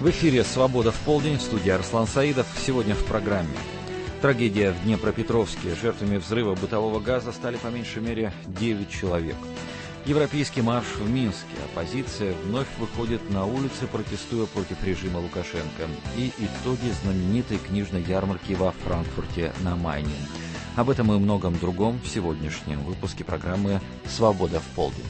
эфире «Свобода в полдень», в студии Арслан Саидов. Сегодня в программе. Трагедия в Днепропетровске. Жертвами взрыва бытового газа стали по меньшей мере 9 человек. Европейский марш в Минске. Оппозиция вновь выходит на улицы, протестуя против режима Лукашенко. И итоги знаменитой книжной ярмарки во Франкфурте на Майне. Об этом и многом другом в сегодняшнем выпуске программы «Свобода в полдень».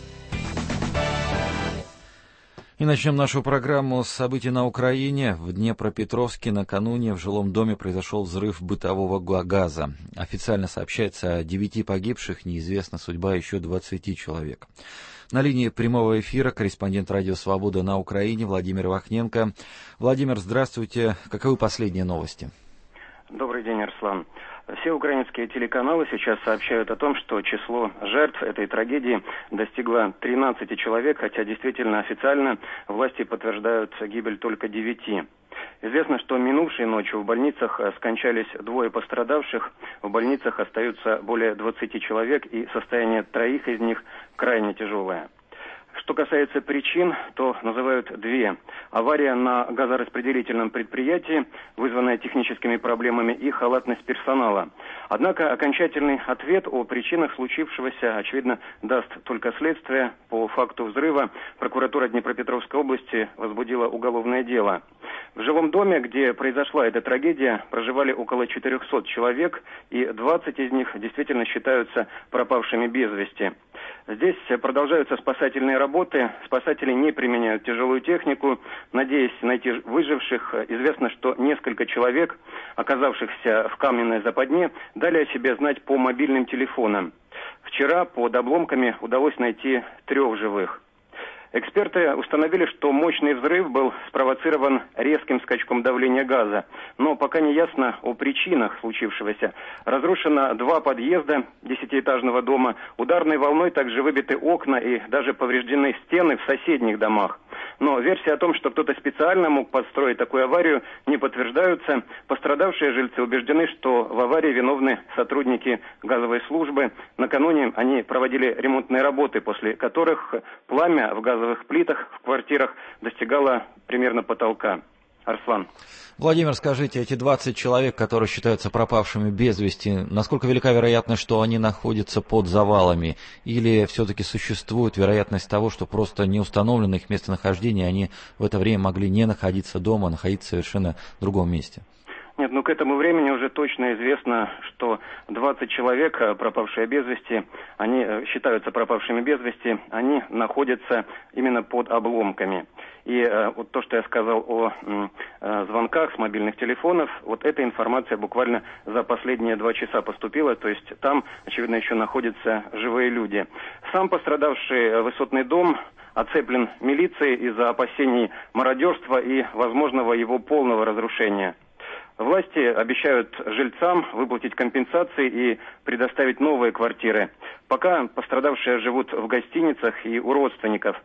И начнем нашу программу с событий на Украине. В Днепропетровске накануне в жилом доме произошел взрыв бытового газа. Официально сообщается о 9 погибших, неизвестна судьба еще 20 человек. На линии прямого эфира корреспондент радио «Свобода» на Украине Владимир Вахненко. Владимир, здравствуйте. Каковы последние новости? Добрый день, Арслан. Все украинские телеканалы сейчас сообщают о том, что число жертв этой трагедии достигло 13 человек, хотя действительно официально власти подтверждают гибель только 9. Известно, что минувшей ночью в больницах скончались 2 пострадавших, в больницах остаются более 20 человек, и состояние 3 из них крайне тяжелое. Что касается причин, то называют 2. Авария на газораспределительном предприятии, вызванная техническими проблемами, и халатность персонала. Однако окончательный ответ о причинах случившегося, очевидно, даст только следствие. По факту взрыва прокуратура Днепропетровской области возбудила уголовное дело. В жилом доме, где произошла эта трагедия, проживали около 400 человек, и 20 из них действительно считаются пропавшими без вести. Здесь продолжаются спасательные работы. Спасатели не применяют тяжелую технику, надеясь найти выживших. Известно, что несколько человек, оказавшихся в каменной западне, дали о себе знать по мобильным телефонам. Вчера под обломками удалось найти 3 живых. Эксперты установили, что мощный взрыв был спровоцирован резким скачком давления газа, но пока не ясно о причинах случившегося. Разрушено 2 подъезда 10-этажного дома, ударной волной также выбиты окна и даже повреждены стены в соседних домах. Но версия о том, что кто-то специально мог подстроить такую аварию, не подтверждаются. Пострадавшие жильцы убеждены, что в аварии виновны сотрудники газовой службы. Накануне они проводили ремонтные работы, после которых пламя в газовых плитах в квартирах достигало примерно потолка. Арслан. Владимир, скажите, эти 20 человек, которые считаются пропавшими без вести, насколько велика вероятность, что они находятся под завалами? Или все-таки существует вероятность того, что просто не установлено их местонахождение, они в это время могли не находиться дома, а находиться совершенно в другом месте? Нет, к этому времени уже точно известно, что 20 человек, пропавшие без вести, они считаются пропавшими без вести, они находятся именно под обломками. И вот то, что я сказал о звонках с мобильных телефонов, вот эта информация буквально за последние 2 часа поступила, то есть там, очевидно, еще находятся живые люди. Сам пострадавший высотный дом оцеплен милицией из-за опасений мародерства и возможного его полного разрушения. Власти обещают жильцам выплатить компенсации и предоставить новые квартиры. Пока пострадавшие живут в гостиницах и у родственников.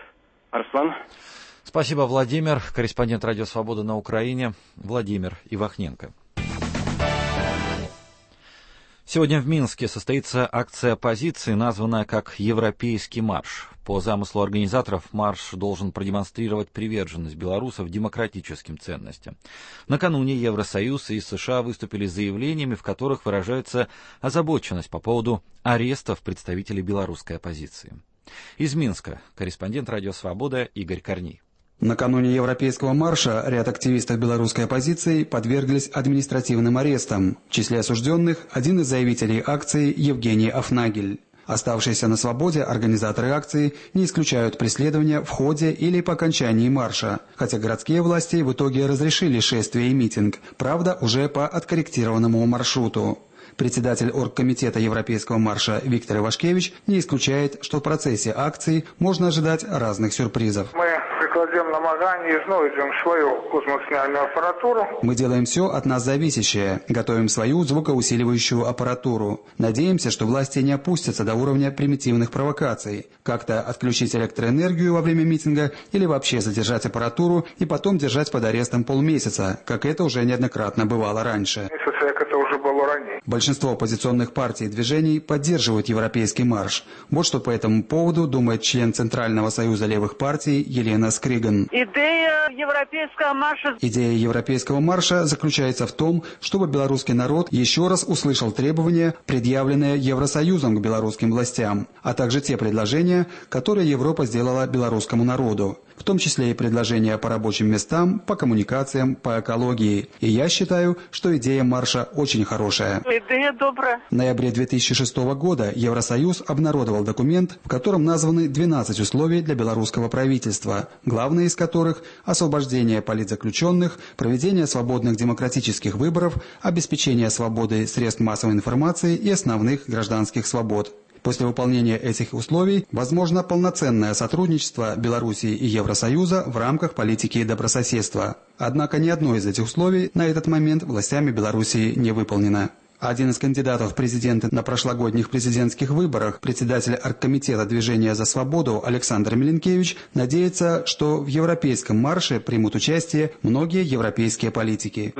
Арслан. Спасибо, Владимир. Корреспондент радио «Свобода» на Украине Владимир Ивахненко. Сегодня в Минске состоится акция оппозиции, названная как «Европейский марш». По замыслу организаторов, марш должен продемонстрировать приверженность белорусов демократическим ценностям. Накануне Евросоюз и США выступили с заявлениями, в которых выражается озабоченность по поводу арестов представителей белорусской оппозиции. Из Минска корреспондент радио «Свобода» Игорь Корней. Накануне Европейского марша ряд активистов белорусской оппозиции подверглись административным арестам. В числе осужденных один из заявителей акции Евгений Афнагель. Оставшиеся на свободе организаторы акции не исключают преследования в ходе или по окончании марша, хотя городские власти в итоге разрешили шествие и митинг, правда уже по откорректированному маршруту. Председатель оргкомитета Европейского марша Виктор Ивашкевич не исключает, что в процессе акции можно ожидать разных сюрпризов. Мы делаем все от нас зависящее, готовим свою звукоусиливающую аппаратуру. Надеемся, что власти не опустятся до уровня примитивных провокаций, как-то отключить электроэнергию во время митинга или вообще задержать аппаратуру и потом держать под арестом полмесяца, как это уже неоднократно бывало раньше. Большинство оппозиционных партий и движений поддерживают европейский марш. Вот что по этому поводу думает член Центрального союза левых партий Елена Криган. Идея Европейского марша заключается в том, чтобы белорусский народ еще раз услышал требования, предъявленные Евросоюзом к белорусским властям, а также те предложения, которые Европа сделала белорусскому народу, в том числе и предложения по рабочим местам, по коммуникациям, по экологии. И я считаю, что идея марша очень хорошая. Идея добрая. В ноябре 2006 года Евросоюз обнародовал документ, в котором названы 12 условий для белорусского правительства, главные из которых – освобождение политзаключенных, проведение свободных демократических выборов, обеспечение свободы средств массовой информации и основных гражданских свобод. После выполнения этих условий возможно полноценное сотрудничество Белоруссии и Евросоюза в рамках политики добрососедства. Однако ни одно из этих условий на этот момент властями Белоруссии не выполнено. Один из кандидатов в президенты на прошлогодних президентских выборах, председатель оргкомитета Движения за свободу Александр Миленкевич, надеется, что в европейском марше примут участие многие европейские политики.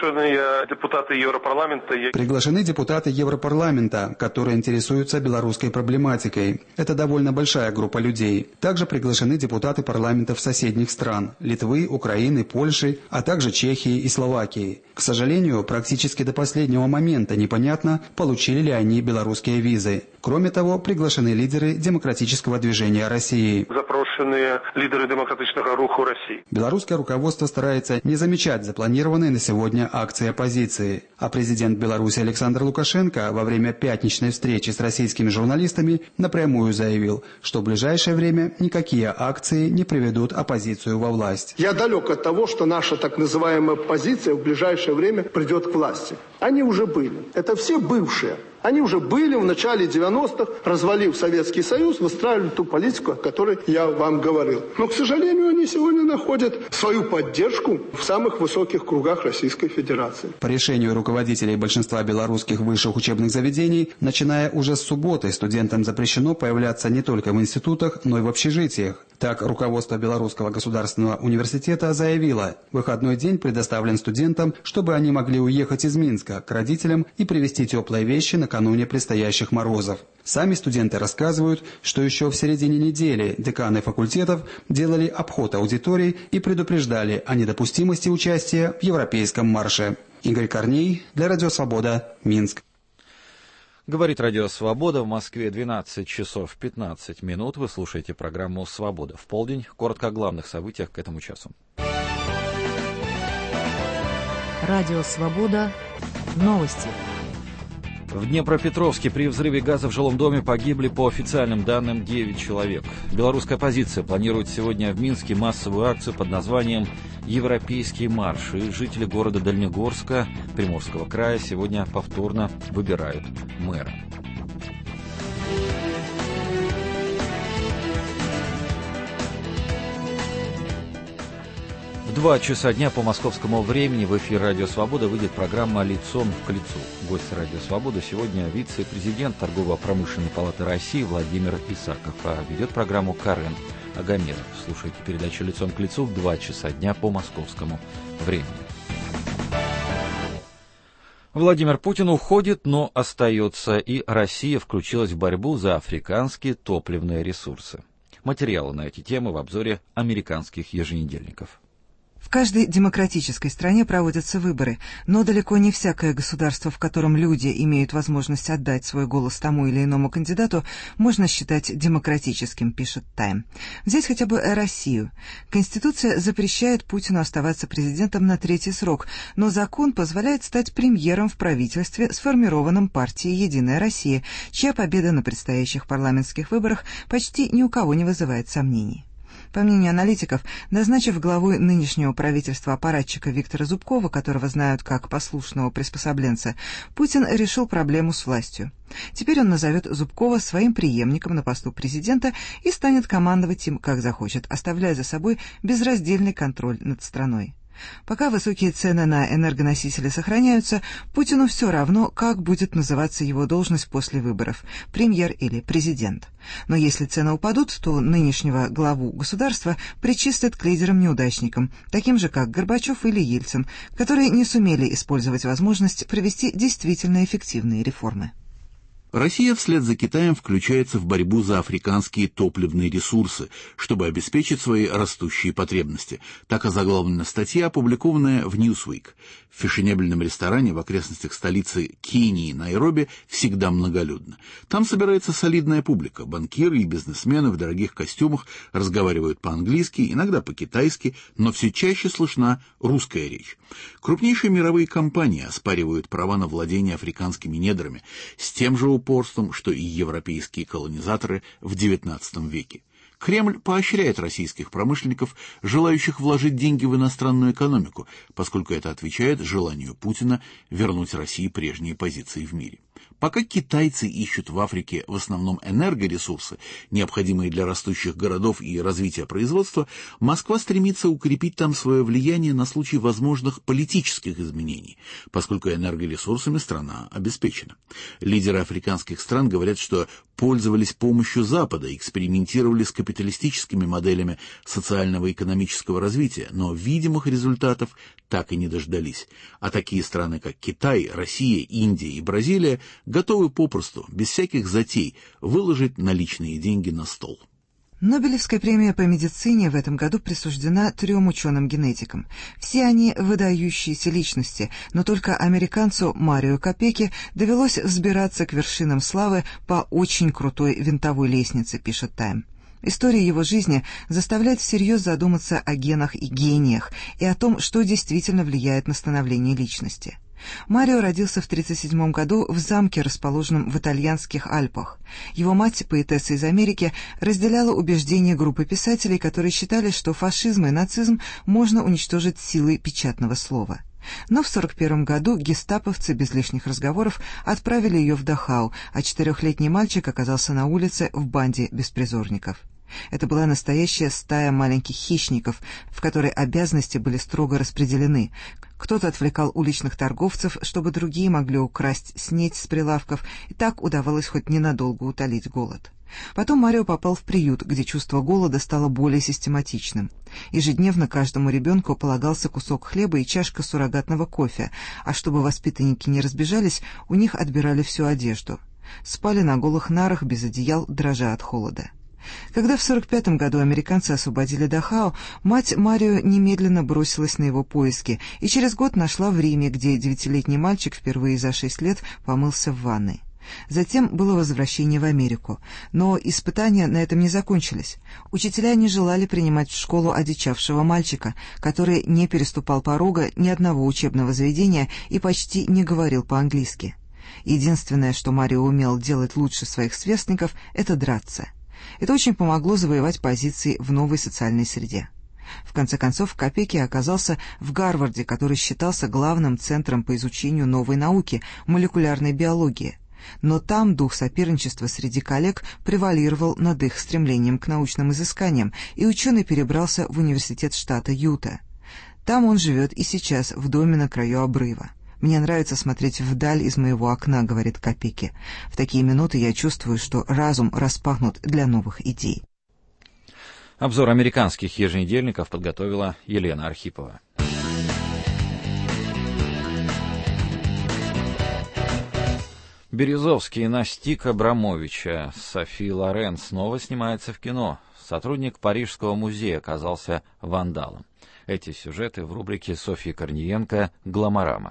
Приглашены депутаты Европарламента, которые интересуются белорусской проблематикой. Это довольно большая группа людей. Также приглашены депутаты парламентов соседних стран – Литвы, Украины, Польши, а также Чехии и Словакии. К сожалению, практически до последнего момента непонятно, получили ли они белорусские визы. Кроме того, приглашены лидеры демократического движения России. Запрошены лидеры демократичного руху России. Белорусское руководство старается не замечать запланированные на сегодня акции оппозиции. А президент Беларуси Александр Лукашенко во время пятничной встречи с российскими журналистами напрямую заявил, что в ближайшее время никакие акции не приведут оппозицию во власть. Я далек от того, что наша так называемая оппозиция в ближайшее время придет к власти. Они уже были. Это все бывшие. Они уже были в начале 90-х, развалив Советский Союз, выстраивали ту политику, о которой я вам говорил. Но, к сожалению, они сегодня находят свою поддержку в самых высоких кругах Российской Федерации. По решению руководителей большинства белорусских высших учебных заведений, начиная уже с субботы, студентам запрещено появляться не только в институтах, но и в общежитиях. Так, руководство Белорусского государственного университета заявило, выходной день предоставлен студентам, чтобы они могли уехать из Минска к родителям и привезти теплые вещи накануне предстоящих морозов. Сами студенты рассказывают, что еще в середине недели деканы факультетов делали обход аудиторий и предупреждали о недопустимости участия в Европейском марше. Игорь Корней для Радио Свобода, Минск. Говорит Радио Свобода, в Москве 12 часов 15 минут. Вы слушаете программу «Свобода в полдень». Коротко о главных событиях к этому часу. Радио Свобода. Новости. В Днепропетровске при взрыве газа в жилом доме погибли, по официальным данным, 9 человек. Белорусская оппозиция планирует сегодня в Минске массовую акцию под названием «Европейский марш». И жители города Дальнегорска, Приморского края, сегодня повторно выбирают мэра. В 2 часа дня по московскому времени в эфир «Радио Свобода» выйдет программа «Лицом к лицу». Гость «Радио Свобода» сегодня вице-президент Торгово-промышленной палаты России Владимир Исаков, а ведет программу Карен Агамиров. Слушайте передачу «Лицом к лицу» в 2 часа дня по московскому времени. Владимир Путин уходит, но остается, и Россия включилась в борьбу за африканские топливные ресурсы. Материалы на эти темы в обзоре американских еженедельников. В каждой демократической стране проводятся выборы, но далеко не всякое государство, в котором люди имеют возможность отдать свой голос тому или иному кандидату, можно считать демократическим, пишет Time. Взять хотя бы Россию. Конституция запрещает Путину оставаться президентом на 3-й срок, но закон позволяет стать премьером в правительстве, сформированном партией «Единая Россия», чья победа на предстоящих парламентских выборах почти ни у кого не вызывает сомнений. По мнению аналитиков, назначив главой нынешнего правительства аппаратчика Виктора Зубкова, которого знают как послушного приспособленца, Путин решил проблему с властью. Теперь он назовет Зубкова своим преемником на посту президента и станет командовать им, как захочет, оставляя за собой безраздельный контроль над страной. Пока высокие цены на энергоносители сохраняются, Путину все равно, как будет называться его должность после выборов – премьер или президент. Но если цены упадут, то нынешнего главу государства причислят к лидерам-неудачникам, таким же, как Горбачев или Ельцин, которые не сумели использовать возможность провести действительно эффективные реформы. Россия вслед за Китаем включается в борьбу за африканские топливные ресурсы, чтобы обеспечить свои растущие потребности. Так озаглавлена статья, опубликованная в Newsweek. В фешенебельном ресторане в окрестностях столицы Кении, Найроби, всегда многолюдно. Там собирается солидная публика. Банкиры и бизнесмены в дорогих костюмах разговаривают по-английски, иногда по-китайски, но все чаще слышна русская речь. Крупнейшие мировые компании оспаривают права на владение африканскими недрами с тем же упорством, что и европейские колонизаторы в XIX веке. Кремль поощряет российских промышленников, желающих вложить деньги в иностранную экономику, поскольку это отвечает желанию Путина вернуть России прежние позиции в мире. Пока китайцы ищут в Африке в основном энергоресурсы, необходимые для растущих городов и развития производства, Москва стремится укрепить там свое влияние на случай возможных политических изменений, поскольку энергоресурсами страна обеспечена. Лидеры африканских стран говорят, что пользовались помощью Запада, экспериментировали с капиталистическими моделями социального и экономического развития, но видимых результатов так и не дождались. А такие страны, как Китай, Россия, Индия и Бразилия, готовы попросту, без всяких затей, выложить наличные деньги на стол. Нобелевская премия по медицине в этом году присуждена 3 ученым-генетикам. Все они выдающиеся личности, но только американцу Марио Капеке довелось взбираться к вершинам славы по очень крутой винтовой лестнице, пишет Time. История его жизни заставляет всерьез задуматься о генах и гениях и о том, что действительно влияет на становление личности. Марио родился в 1937 году в замке, расположенном в итальянских Альпах. Его мать, поэтесса из Америки, разделяла убеждения группы писателей, которые считали, что фашизм и нацизм можно уничтожить силой печатного слова. Но в 1941 году гестаповцы без лишних разговоров отправили ее в Дахау, а 4-летний мальчик оказался на улице в банде беспризорников. Это была настоящая стая маленьких хищников, в которой обязанности были строго распределены. Кто-то отвлекал уличных торговцев, чтобы другие могли украсть снеть с прилавков, и так удавалось хоть ненадолго утолить голод. Потом Марио попал в приют, где чувство голода стало более систематичным. Ежедневно каждому ребенку полагался кусок хлеба и чашка суррогатного кофе, а чтобы воспитанники не разбежались, у них отбирали всю одежду. Спали на голых нарах без одеял, дрожа от холода. Когда в 1945 году американцы освободили Дахау, мать Марио немедленно бросилась на его поиски и через год нашла в Риме, где 9-летний мальчик впервые за 6 лет помылся в ванной. Затем было возвращение в Америку, но испытания на этом не закончились. Учителя не желали принимать в школу одичавшего мальчика, который не переступал порога ни одного учебного заведения и почти не говорил по-английски. Единственное, что Марио умел делать лучше своих сверстников, это драться. Это очень помогло завоевать позиции в новой социальной среде. В конце концов, Капеке оказался в Гарварде, который считался главным центром по изучению новой науки – молекулярной биологии. Но там дух соперничества среди коллег превалировал над их стремлением к научным изысканиям, и ученый перебрался в университет штата Юта. Там он живет и сейчас, в доме на краю обрыва. «Мне нравится смотреть вдаль из моего окна», — говорит Капеке. «В такие минуты я чувствую, что разум распахнут для новых идей». Обзор американских еженедельников подготовила Елена Архипова. Березовский настиг Абрамовича. Софи Лорен снова снимается в кино. Сотрудник Парижского музея оказался вандалом. Эти сюжеты в рубрике Софьи Корниенко «Гламорама».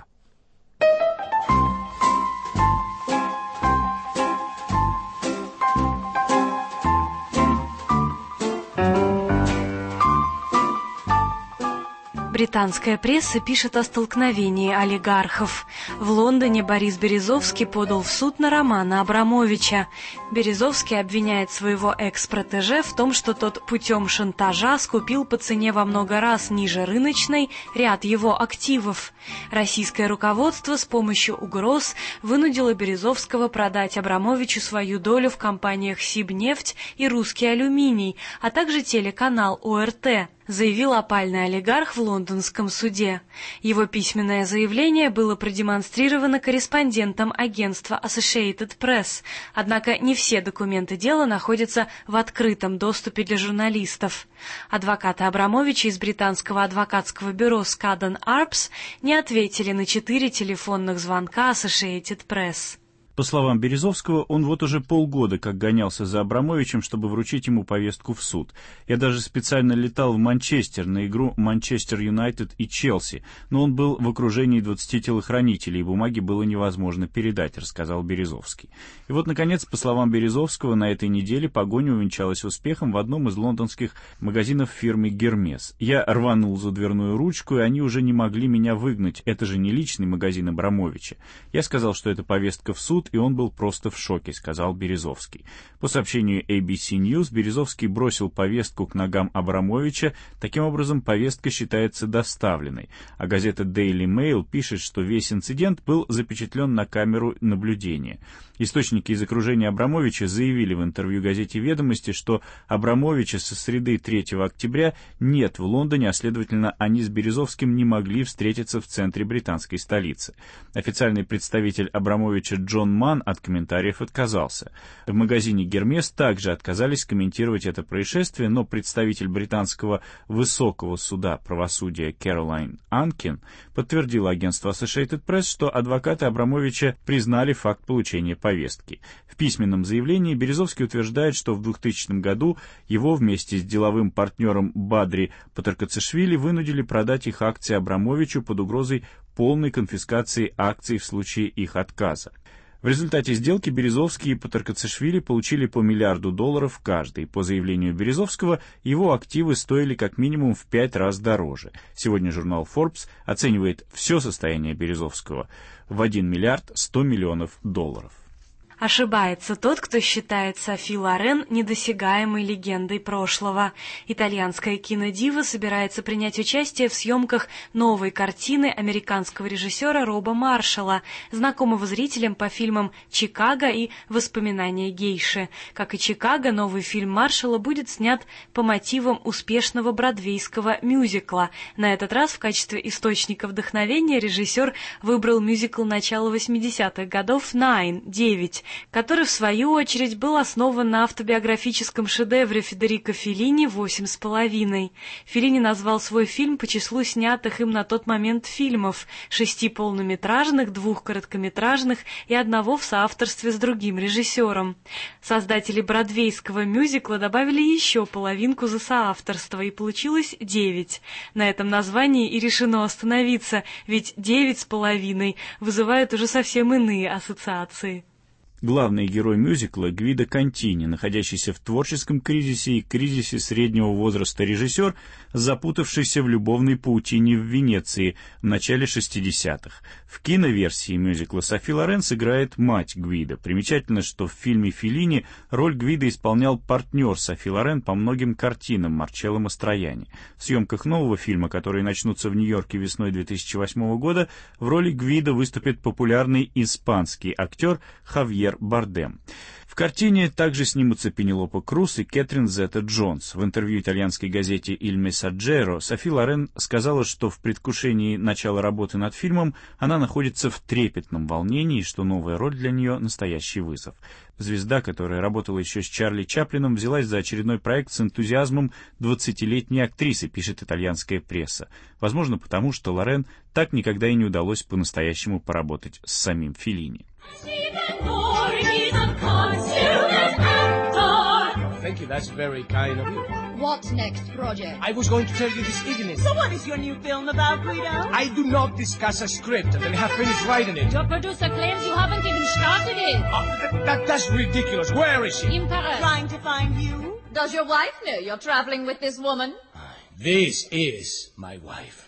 Британская пресса пишет о столкновении олигархов. В Лондоне Борис Березовский подал в суд на Романа Абрамовича. Березовский обвиняет своего экс-протеже в том, что тот путем шантажа скупил по цене во много раз ниже рыночной ряд его активов. Российское руководство с помощью угроз вынудило Березовского продать Абрамовичу свою долю в компаниях «Сибнефть» и «Русский алюминий», а также телеканал ОРТ, заявил опальный олигарх в лондонском суде. Его письменное заявление было продемонстрировано корреспондентам агентства Associated Press, однако не все документы дела находятся в открытом доступе для журналистов. Адвокаты Абрамовича из британского адвокатского бюро Skadden Arps не ответили на 4 телефонных звонка Associated Press. По словам Березовского, он вот уже полгода как гонялся за Абрамовичем, чтобы вручить ему повестку в суд. «Я даже специально летал в Манчестер на игру Манчестер Юнайтед и Челси, но он был в окружении 20 телохранителей, и бумаги было невозможно передать», — рассказал Березовский. И вот, наконец, по словам Березовского, на этой неделе погоня увенчалась успехом в одном из лондонских магазинов фирмы «Гермес». «Я рванул за дверную ручку, и они уже не могли меня выгнать. Это же не личный магазин Абрамовича. Я сказал, что это повестка в суд, и он был просто в шоке», — сказал Березовский. По сообщению ABC News, Березовский бросил повестку к ногам Абрамовича. Таким образом, повестка считается доставленной. А газета Daily Mail пишет, что весь инцидент был запечатлен на камеру наблюдения. Источники из окружения Абрамовича заявили в интервью газете «Ведомости», что Абрамовича со среды 3 октября нет в Лондоне, а следовательно, они с Березовским не могли встретиться в центре британской столицы. Официальный представитель Абрамовича Джон Манн от комментариев отказался. В магазине «Гермес» также отказались комментировать это происшествие, но представитель британского высокого суда правосудия Кэролайн Анкин подтвердила агентству Associated Press, что адвокаты Абрамовича признали факт получения повестки. В письменном заявлении Березовский утверждает, что в 2000 году его вместе с деловым партнером Бадри Патаркацишвили вынудили продать их акции Абрамовичу под угрозой полной конфискации акций в случае их отказа. В результате сделки Березовский и Патаркацишвили получили по $1 миллиард каждый. По заявлению Березовского, его активы стоили как минимум в 5 раз дороже. Сегодня журнал Forbes оценивает все состояние Березовского в $1 миллиард 100 миллионов. Ошибается тот, кто считает Софи Лорен недосягаемой легендой прошлого. Итальянская кинодива собирается принять участие в съемках новой картины американского режиссера Роба Маршалла, знакомого зрителям по фильмам «Чикаго» и «Воспоминания гейши». Как и «Чикаго», новый фильм Маршалла будет снят по мотивам успешного бродвейского мюзикла. На этот раз в качестве источника вдохновения режиссер выбрал мюзикл начала 80-х годов «Nine» — 9, который, в свою очередь, был основан на автобиографическом шедевре Федерико Феллини «8,5». Феллини назвал свой фильм по числу снятых им на тот момент фильмов: 6 полнометражных, 2 короткометражных и 1 в соавторстве с другим режиссером. Создатели бродвейского мюзикла добавили еще половинку за соавторство, и получилось 9. На этом названии и решено остановиться, ведь 9,5 вызывает уже совсем иные ассоциации. Главный герой мюзикла — Гвидо Контини, находящийся в творческом кризисе и кризисе среднего возраста режиссер, запутавшийся в любовной паутине в Венеции в начале 60-х. В киноверсии мюзикла Софи Лорен сыграет мать Гвидо. Примечательно, что в фильме Феллини роль Гвидо исполнял партнер Софи Лорен по многим картинам Марчелло Мастроянни. В съемках нового фильма, которые начнутся в Нью-Йорке весной 2008 года, в роли Гвидо выступит популярный испанский актер Хавьер Бардем. В картине также снимутся Пенелопа Круз и Кэтрин Зета-Джонс. В интервью итальянской газете «Il Messaggero» Софи Лорен сказала, что в предвкушении начала работы над фильмом она находится в трепетном волнении, что новая роль для нее — настоящий вызов. Звезда, которая работала еще с Чарли Чаплином, взялась за очередной проект с энтузиазмом 20-летней актрисы, пишет итальянская пресса. Возможно, потому что Лорен так никогда и не удалось по-настоящему поработать с самим Феллини. Thank you, that's very kind of you. What next project? I was going to tell you this evening. So what is your new film about, Guido? I do not discuss a script until I have finished writing it. Your producer claims you haven't even started it. That's ridiculous. Where is she? In Paris. Trying to find you. Does your wife know you're traveling with this woman? This is my wife.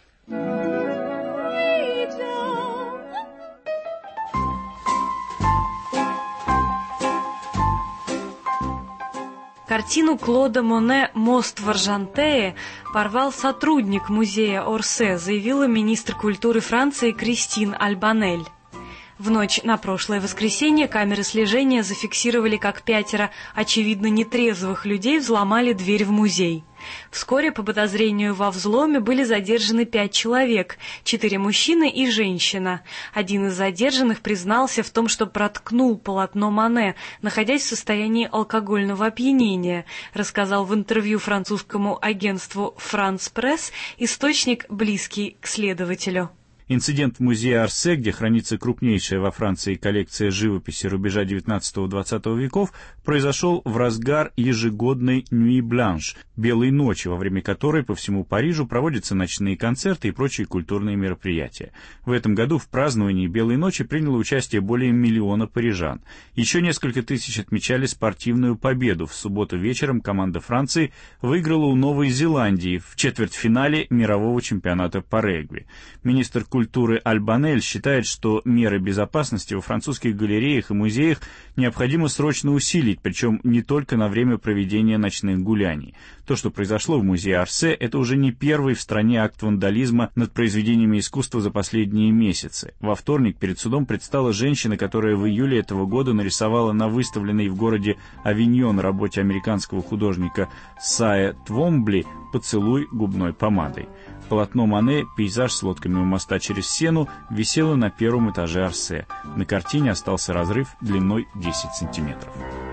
Картину Клода Моне «Мост в Аржантее» порвал сотрудник музея Орсе, заявила министр культуры Франции Кристин Альбанель. В ночь на прошлое воскресенье камеры слежения зафиксировали, как 5 очевидно нетрезвых людей взломали дверь в музей. Вскоре по подозрению во взломе были задержаны 5 человек, 4 мужчины и женщина. Один из задержанных признался в том, что проткнул полотно Моне, находясь в состоянии алкогольного опьянения, рассказал в интервью французскому агентству «France Press» источник, близкий к следователю. Инцидент в музее Орсе, где хранится крупнейшая во Франции коллекция живописи рубежа XIX-XX веков, произошел в разгар ежегодной «Nuit Blanche» — «Белой ночи», во время которой по всему Парижу проводятся ночные концерты и прочие культурные мероприятия. В этом году в праздновании «Белой ночи» приняло участие более 1 миллиона парижан. Еще несколько тысяч отмечали спортивную победу. В субботу вечером команда Франции выиграла у Новой Зеландии в четвертьфинале мирового чемпионата по регби. Министр культуры Альбанель считает, что меры безопасности во французских галереях и музеях необходимо срочно усилить, причем не только на время проведения ночных гуляний. То, что произошло в музее Орсе, это уже не первый в стране акт вандализма над произведениями искусства за последние месяцы. Во вторник перед судом предстала женщина, которая в июле этого года нарисовала на выставленной в городе Авиньон работе американского художника Сая Твомбли «Поцелуй губной помадой». Полотно Мане «Пейзаж с лодками у моста через Сену» висело на первом этаже Орсе. На картине остался разрыв длиной 10 сантиметров.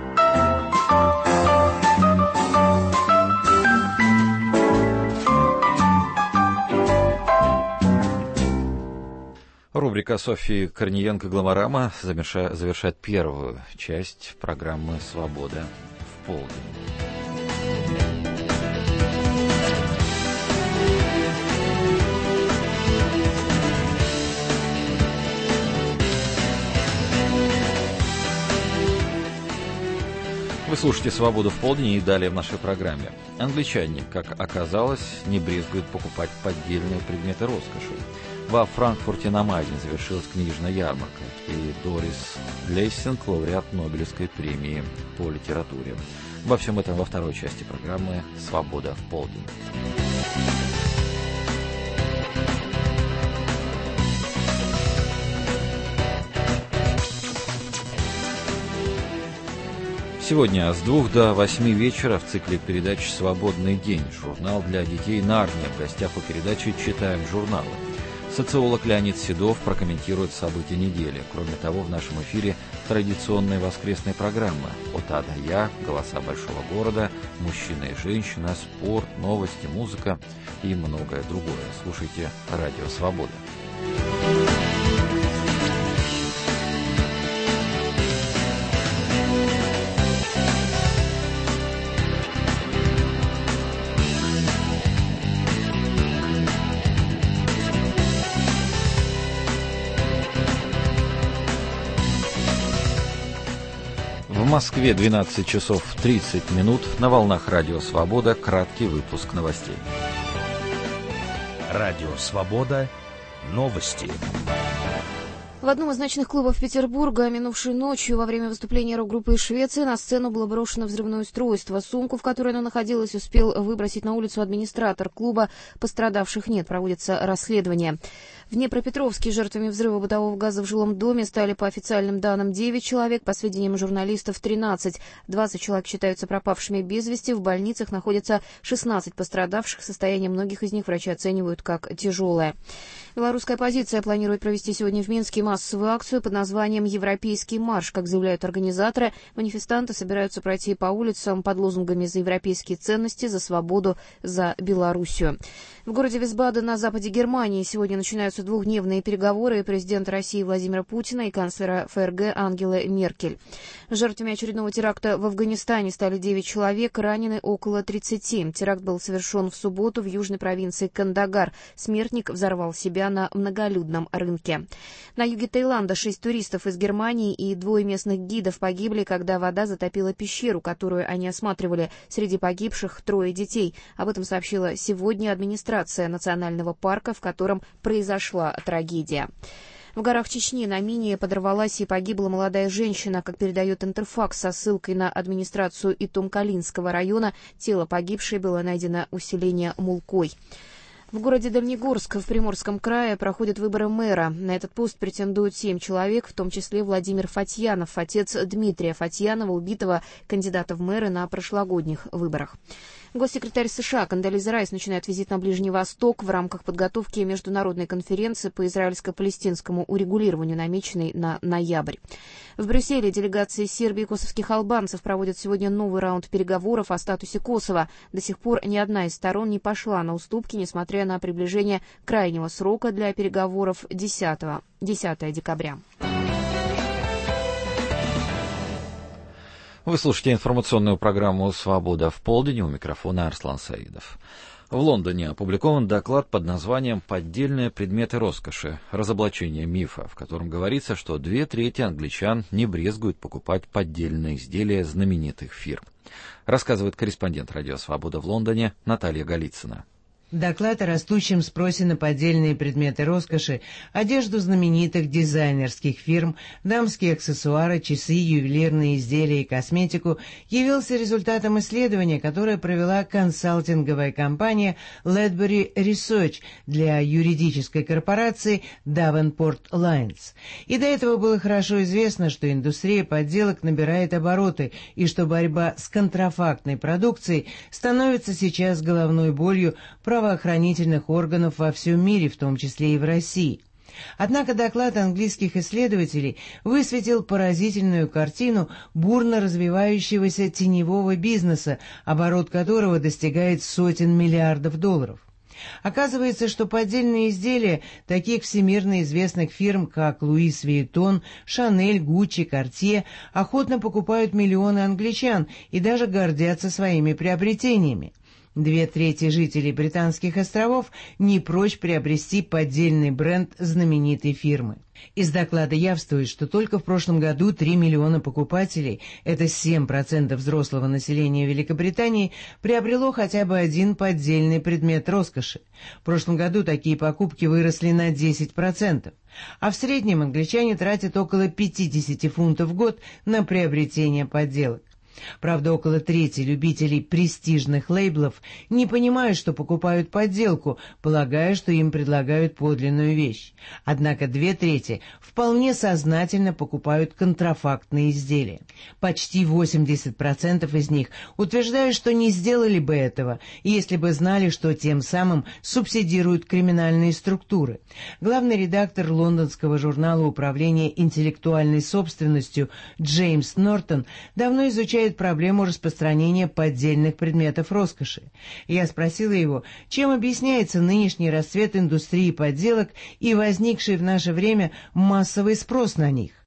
Рубрика Софьи Корниенко-Гломарама завершает первую часть программы «Свобода в полдень». Вы слушаете «Свободу в полдень» и далее в нашей программе. Англичане, как оказалось, не брезгуют покупать поддельные предметы роскоши. Во Франкфурте на Майне завершилась книжная ярмарка, и Дорис Лессинг, лауреат Нобелевской премии по литературе. Обо всем этом во второй части программы «Свобода в полдень». Сегодня с 2 до 8 вечера в цикле передач «Свободный день» журнал для детей «Нарния». В гостях у передачи «Читаем журналы». Социолог Леонид Седов прокомментирует события недели. Кроме того, в нашем эфире традиционная воскресная программа «От А до Я», «Голоса большого города», «Мужчина и женщина», спорт, новости, музыка и многое другое. Слушайте «Радио Свобода». В Москве 12 часов 30 минут. На волнах Радио Свобода краткий выпуск новостей. Радио Свобода. Новости. В одном из ночных клубов Петербурга минувшей ночью во время выступления рок-группы из Швеции на сцену было брошено взрывное устройство. Сумку, в которой оно находилось, успел выбросить на улицу администратор клуба. Пострадавших нет, проводится расследование. В Днепропетровске жертвами взрыва бытового газа в жилом доме стали по официальным данным 9 человек, по сведениям журналистов 13. 20 человек считаются пропавшими без вести. В больницах находятся 16 пострадавших. Состояние многих из них врачи оценивают как тяжелое. Белорусская оппозиция планирует провести сегодня в Минске массовую акцию под названием «Европейский марш». Как заявляют организаторы, манифестанты собираются пройти по улицам под лозунгами «За европейские ценности», «За свободу», «За Белоруссию». В городе Висбаден на западе Германии сегодня начинаются двухдневные переговоры президента России Владимира Путина и канцлера ФРГ Ангелы Меркель. Жертвами очередного теракта в Афганистане стали 9 человек, ранены около 30. Теракт был совершен в субботу в южной провинции Кандагар. Смертник взорвал себя на многолюдном рынке. На юге Таиланда 6 туристов из Германии и 2 местных гидов погибли, когда вода затопила пещеру, которую они осматривали. Среди погибших 3 детей. Об этом сообщила сегодня администрация национального парка, в котором произошла трагедия. В горах Чечни на мине подорвалась и погибла молодая женщина, как передает Интерфакс со ссылкой на администрацию Итумкалинского района. Тело погибшей было найдено у селения Мулкой. В городе Дальнегорск в Приморском крае проходят выборы мэра. На этот пост претендуют 7 человек, в том числе Владимир Фатьянов, отец Дмитрия Фатьянова, убитого кандидата в мэры на прошлогодних выборах. Госсекретарь США Кондолиза Райс начинает визит на Ближний Восток в рамках подготовки международной конференции по израильско-палестинскому урегулированию, намеченной на ноябрь. В Брюсселе делегации Сербии и косовских албанцев проводят сегодня новый раунд переговоров о статусе Косово. До сих пор ни одна из сторон не пошла на уступки, несмотря на приближение крайнего срока для переговоров 10 декабря. Вы слушаете информационную программу «Свобода в полдень», у микрофона Арслан Саидов. В Лондоне опубликован доклад под названием «Поддельные предметы роскоши. Разоблачение мифа», в котором говорится, что 2/3 англичан не брезгуют покупать поддельные изделия знаменитых фирм. Рассказывает корреспондент «Радио Свобода» в Лондоне Наталья Голицына. Доклад о растущем спросе на поддельные предметы роскоши, одежду знаменитых дизайнерских фирм, дамские аксессуары, часы, ювелирные изделия и косметику явился результатом исследования, которое провела консалтинговая компания Ledbury Research для юридической корпорации Davenport Lyons. И до этого было хорошо известно, что индустрия подделок набирает обороты и что борьба с контрафактной продукцией становится сейчас головной болью правоохранительных органов во всем мире, в том числе и в России. Однако доклад английских исследователей высветил поразительную картину бурно развивающегося теневого бизнеса, оборот которого достигает сотен миллиардов долларов. Оказывается, что поддельные изделия таких всемирно известных фирм, как Луис Виттон, Шанель, Гуччи, Картье, охотно покупают миллионы англичан и даже гордятся своими приобретениями. 2/3 жителей Британских островов не прочь приобрести поддельный бренд знаменитой фирмы. Из доклада явствует, что только в прошлом году 3 миллиона покупателей, это 7% взрослого населения Великобритании, приобрело хотя бы один поддельный предмет роскоши. В прошлом году такие покупки выросли на 10%. А в среднем англичане тратят около 50 фунтов в год на приобретение подделок. Правда, около трети любителей престижных лейблов не понимают, что покупают подделку, полагая, что им предлагают подлинную вещь. Однако 2/3 вполне сознательно покупают контрафактные изделия. Почти 80% из них утверждают, что не сделали бы этого, если бы знали, что тем самым субсидируют криминальные структуры. Главный редактор лондонского журнала управления интеллектуальной собственностью Джеймс Нортон давно изучает проблему распространения поддельных предметов роскоши. Я спросила его, чем объясняется нынешний расцвет индустрии подделок и возникший в наше время массовый спрос на них.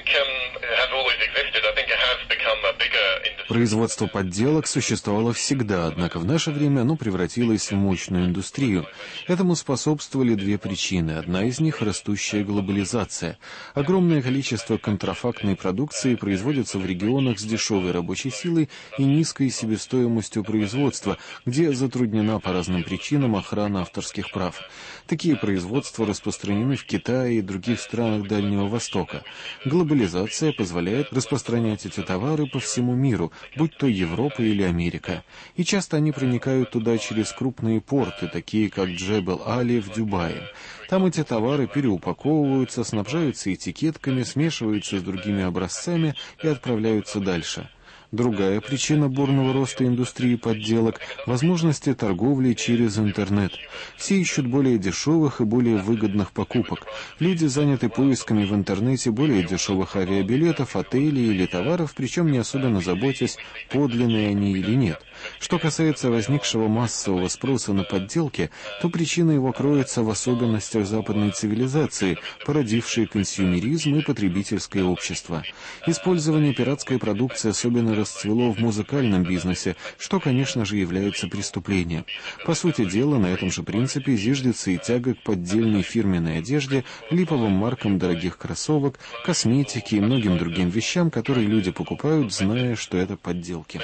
Производство подделок существовало всегда, однако в наше время оно превратилось в мощную индустрию. Этому способствовали две причины. Одна из них – растущая глобализация. Огромное количество контрафактной продукции производится в регионах с дешевой рабочей силой и низкой себестоимостью производства, где затруднена по разным причинам охрана авторских прав. Такие производства распространены в Китае и других странах Дальнего Востока. Глобализация позволяет распространять эти товары по всему миру, будь то Европа или Америка. И часто они проникают туда через крупные порты, такие как Джебел-Али в Дубае. Там эти товары переупаковываются, снабжаются этикетками, смешиваются с другими образцами и отправляются дальше. Другая причина бурного роста индустрии подделок – возможности торговли через интернет. Все ищут более дешевых и более выгодных покупок. Люди заняты поисками в интернете более дешевых авиабилетов, отелей или товаров, причем не особенно заботясь, подлинные они или нет. Что касается возникшего массового спроса на подделки, то причина его кроется в особенностях западной цивилизации, породившей консюмеризм и потребительское общество. Использование пиратской продукции особенно расцвело в музыкальном бизнесе, что, конечно же, является преступлением. По сути дела, на этом же принципе зиждется и тяга к поддельной фирменной одежде, липовым маркам дорогих кроссовок, косметике и многим другим вещам, которые люди покупают, зная, что это подделки.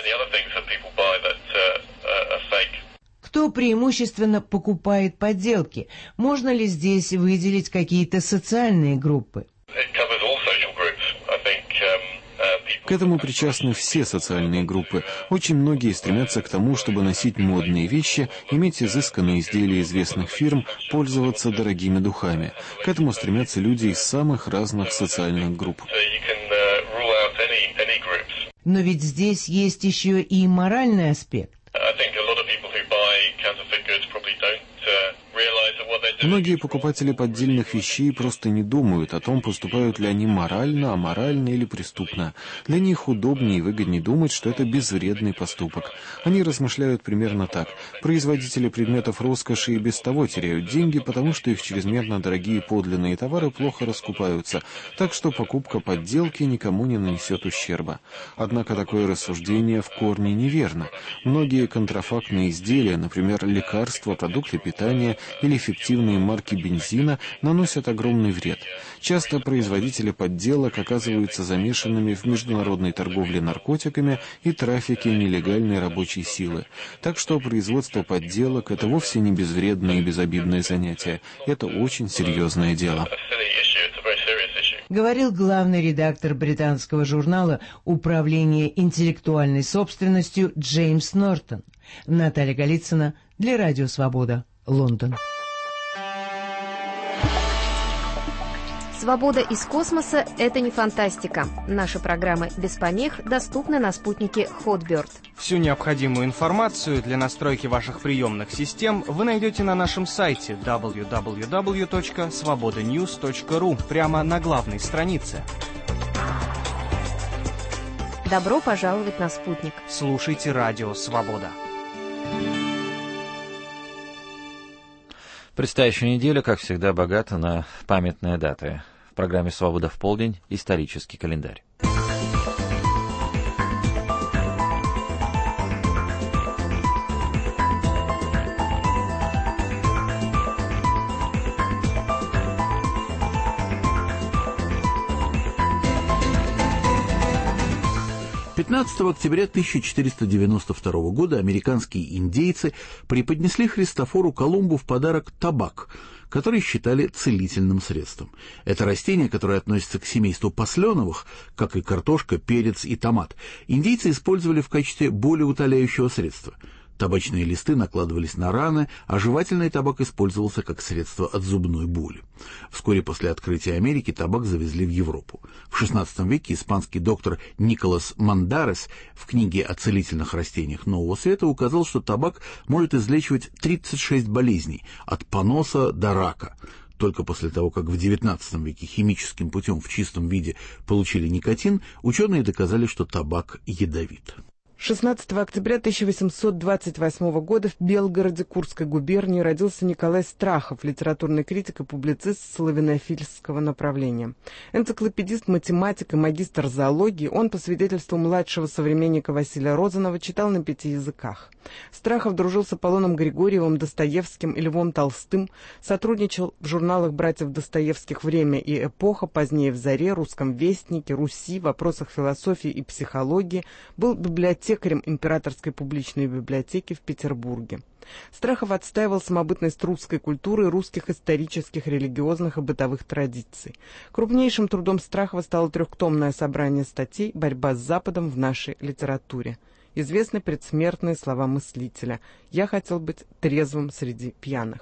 Кто преимущественно покупает подделки? Можно ли здесь выделить какие-то социальные группы? К этому причастны все социальные группы. Очень многие стремятся к тому, чтобы носить модные вещи, иметь изысканные изделия известных фирм, пользоваться дорогими духами. К этому стремятся люди из самых разных социальных групп. Но ведь здесь есть еще и моральный аспект. Многие покупатели поддельных вещей просто не думают о том, поступают ли они морально, аморально или преступно. Для них удобнее и выгоднее думать, что это безвредный поступок. Они размышляют примерно так. Производители предметов роскоши и без того теряют деньги, потому что их чрезмерно дорогие подлинные товары плохо раскупаются, так что покупка подделки никому не нанесет ущерба. Однако такое рассуждение в корне неверно. Многие контрафактные изделия, например, лекарства, продукты питания или фиктивные марки бензина, наносят огромный вред. Часто производители подделок оказываются замешанными в международной торговле наркотиками и трафике нелегальной рабочей силы. Так что производство подделок – это вовсе не безвредное и безобидное занятие. Это очень серьезное дело. Говорил главный редактор британского журнала «Управление интеллектуальной собственностью» Джеймс Нортон. Наталья Голицына для Радио Свобода, Лондон. Свобода из космоса – это не фантастика. Наши программы без помех доступны на спутнике Hotbird. Всю необходимую информацию для настройки ваших приемных систем вы найдете на нашем сайте www.svobodanews.ru прямо на главной странице. Добро пожаловать на спутник. Слушайте Радио Свобода. Предстоящая неделя, как всегда, богата на памятные даты. В программе «Свобода в полдень» исторический календарь. 15 октября 1492 года американские индейцы преподнесли Христофору Колумбу в подарок табак, который считали целительным средством. Это растение, которое относится к семейству посленовых, как и картошка, перец и томат, индейцы использовали в качестве болеутоляющего средства. Табачные листы накладывались на раны, а жевательный табак использовался как средство от зубной боли. Вскоре после открытия Америки табак завезли в Европу. В XVI веке испанский доктор Николас Мандарес в книге о целительных растениях Нового Света указал, что табак может излечивать 36 болезней, от поноса до рака. Только после того, как в XIX веке химическим путем в чистом виде получили никотин, ученые доказали, что табак ядовит. 16 октября 1828 года в Белгороде Курской губернии родился Николай Страхов, литературный критик и публицист славянофильского направления. Энциклопедист, математик и магистр зоологии, он, по свидетельству младшего современника Василия Розанова, читал на 5 языках. Страхов дружил с Аполлоном Григорьевым, Достоевским и Львом Толстым, сотрудничал в журналах братьев Достоевских «Время и эпоха», позднее в «Заре», «Русском вестнике», «Руси», «Вопросах философии и психологии», был библиотекарем Императорской публичной библиотеки в Петербурге. Страхов отстаивал самобытность русской культуры и русских исторических, религиозных и бытовых традиций. Крупнейшим трудом Страхова стало 3-томное собрание статей «Борьба с Западом в нашей литературе». Известны предсмертные слова мыслителя: «Я хотел быть трезвым среди пьяных».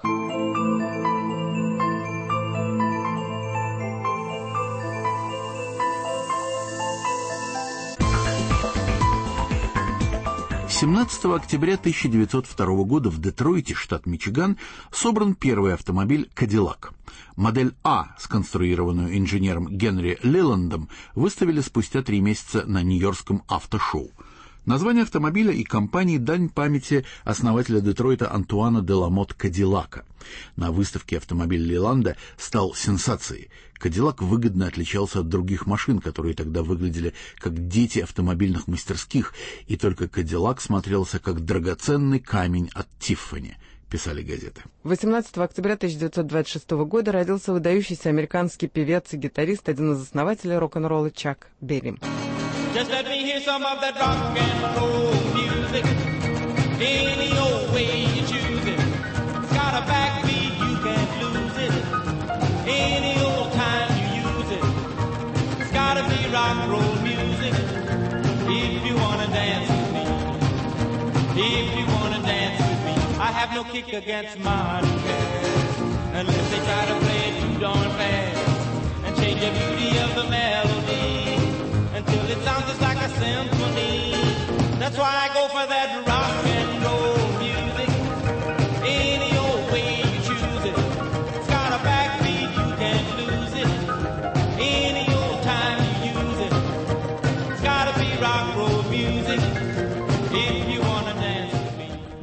С 17 октября 1902 года в Детройте, штат Мичиган, собран первый автомобиль «Кадиллак». Модель А, сконструированную инженером Генри Леландом, выставили спустя 3 месяца на Нью-Йоркском автошоу. Название автомобиля и компании — дань памяти основателя Детройта Антуана де ла Мот Кадиллака. На выставке автомобиль Леланда стал сенсацией. Кадиллак выгодно отличался от других машин, которые тогда выглядели как дети автомобильных мастерских, и только Кадиллак смотрелся как драгоценный камень от Тиффани, писали газеты. 18 октября 1926 года родился выдающийся американский певец и гитарист, один из основателей рок-н-ролла Чак Берри. Just let me hear some of that rock and roll music. Any old way you choose it. It's got a backbeat, you can't lose it. Any old time you use it. It's gotta be rock and roll music. If you wanna dance with me. If you wanna dance with me. I have no kick against modern jazz. Unless they try to play it too darn fast. And change the beauty of the melody. Until it sounds just like a symphony. That's why I go for that rock and roll music. Any old way you choose it.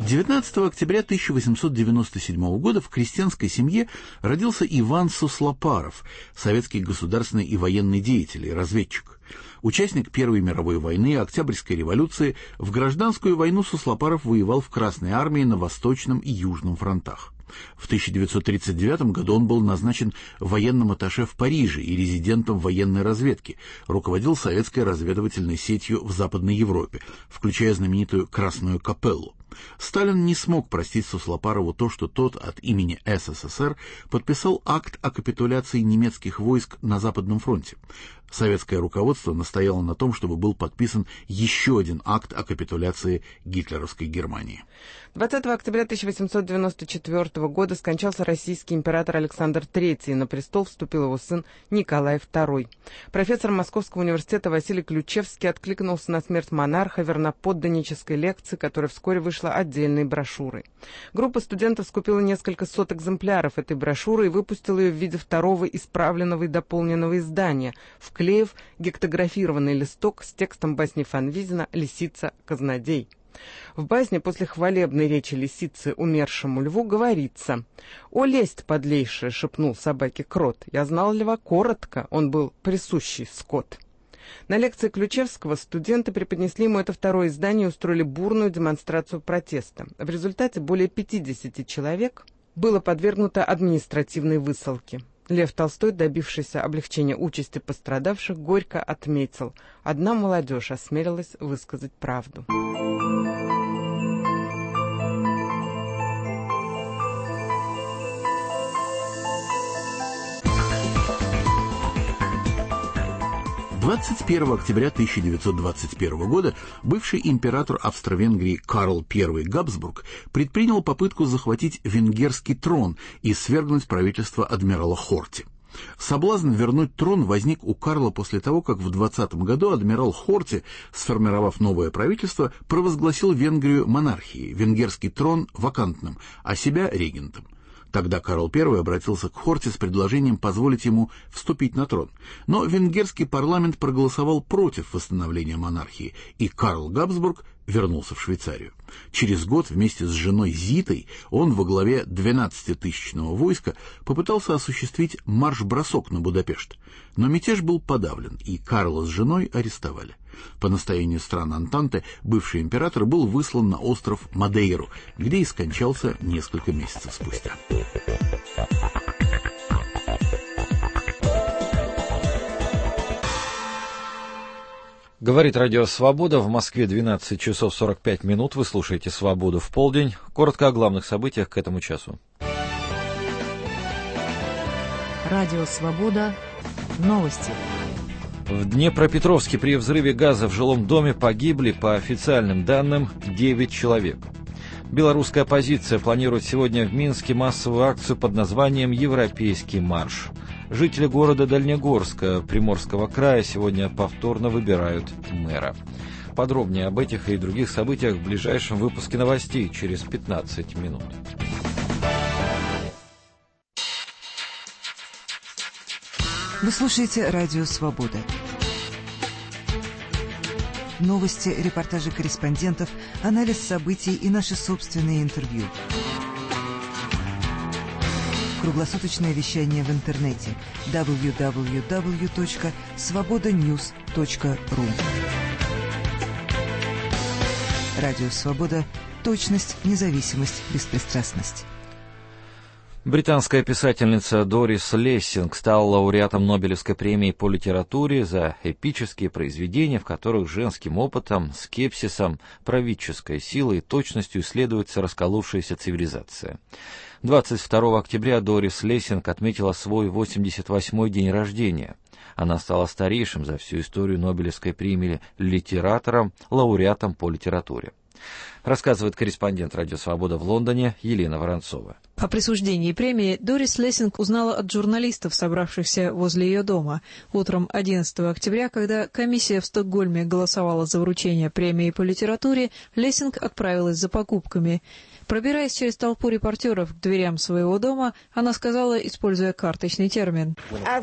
19 октября 1897 года в крестьянской семье родился Иван Суслопаров, советский государственный и военный деятель и разведчик. Участник Первой мировой войны, Октябрьской революции, в гражданскую войну Суслопаров воевал в Красной армии на Восточном и Южном фронтах. В 1939 году он был назначен военным атташе в Париже и резидентом военной разведки, руководил советской разведывательной сетью в Западной Европе, включая знаменитую «Красную капеллу». Сталин не смог простить Суслопарову то, что тот от имени СССР подписал акт о капитуляции немецких войск на Западном фронте. Советское руководство настояло на том, чтобы был подписан еще один акт о капитуляции гитлеровской Германии. 20 октября 1894 года скончался российский император Александр III, на престол вступил его сын Николай II. Профессор Московского университета Василий Ключевский откликнулся на смерть монарха верноподданнической лекции, которая вскоре вышла отдельной брошюрой. Группа студентов скупила несколько сот экземпляров этой брошюры и выпустила ее в виде второго исправленного и дополненного издания, вклеив гектографированный листок с текстом басни Фанвизина «Лисица-казнодей». В басне после хвалебной речи лисицы умершему льву говорится: «О, лесть подлейшая!» — шепнул собаке крот. «Я знал льва коротко, он был присущий скот». На лекции Ключевского студенты преподнесли ему это второе издание и устроили бурную демонстрацию протеста. В результате более 50 человек было подвергнуто административной высылке. Лев Толстой, добившийся облегчения участи пострадавших, горько отметил: одна молодежь осмелилась высказать правду. «21 октября 1921 года бывший император Австро-Венгрии Карл I Габсбург предпринял попытку захватить венгерский трон и свергнуть правительство адмирала Хорти. Соблазн вернуть трон возник у Карла после того, как в 20 году адмирал Хорти, сформировав новое правительство, провозгласил Венгрию монархией, венгерский трон вакантным, а себя регентом. Тогда Карл I обратился к Хорти с предложением позволить ему вступить на трон. Но венгерский парламент проголосовал против восстановления монархии, и Карл Габсбург вернулся в Швейцарию. Через год вместе с женой Зитой он во главе 12-тысячного войска попытался осуществить марш-бросок на Будапешт. Но мятеж был подавлен, и Карла с женой арестовали. По настоянию стран Антанты бывший император был выслан на остров Мадейру, где и скончался несколько месяцев спустя. Говорит Радио Свобода. В Москве 12 часов 45 минут. Вы слушаете «Свободу в полдень». Коротко о главных событиях к этому часу. Радио Свобода. Новости. В Днепропетровске при взрыве газа в жилом доме погибли, по официальным данным, 9 человек. Белорусская оппозиция планирует сегодня в Минске массовую акцию под названием «Европейский марш». Жители города Дальнегорска Приморского края сегодня повторно выбирают мэра. Подробнее об этих и других событиях в ближайшем выпуске новостей через 15 минут. Вы слушаете «Радио Свобода». Новости, репортажи корреспондентов, анализ событий и наши собственные интервью. Круглосуточное вещание в интернете www.svobodanews.ru. Радио Свобода. Точность, независимость, беспристрастность. Британская писательница Дорис Лессинг стала лауреатом Нобелевской премии по литературе за эпические произведения, в которых женским опытом, скепсисом, правительской силой и точностью исследуется расколовшаяся цивилизация. 22 октября Дорис Лессинг отметила свой 88-й день рождения. Она стала старейшим за всю историю Нобелевской премии литератором, лауреатом по литературе. Рассказывает корреспондент «Радио Свобода» в Лондоне Елена Воронцова. О присуждении премии Дорис Лессинг узнала от журналистов, собравшихся возле ее дома. Утром 11 октября, когда комиссия в Стокгольме голосовала за вручение премии по литературе, Лессинг отправилась за покупками. Пробираясь через толпу репортеров к дверям своего дома, она сказала, используя карточный термин: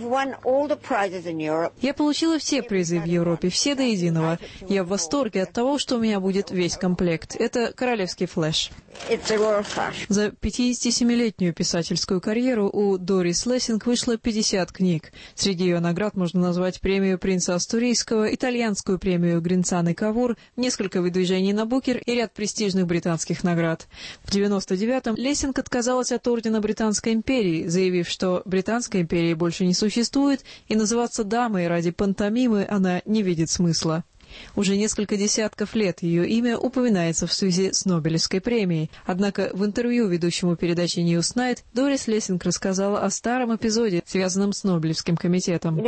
«Я получила все призы в Европе, все до единого. Я в восторге от того, что у меня будет весь комплект. Это королевский флэш». За 57-летнюю писательскую карьеру у Дорис Лессинг вышло 50 книг. Среди ее наград можно назвать премию принца Астурийского, итальянскую премию Гринцан и Кавур, несколько выдвижений на Букер и ряд престижных британских наград. В 1999-м Лессинг отказалась от ордена Британской империи, заявив, что Британской империи больше не существует, и называться дамой ради пантомимы она не видит смысла. Уже несколько десятков лет ее имя упоминается в связи с Нобелевской премией. Однако в интервью ведущему передачи Newsnight Дорис Лессинг рассказала о старом эпизоде, связанном с Нобелевским комитетом.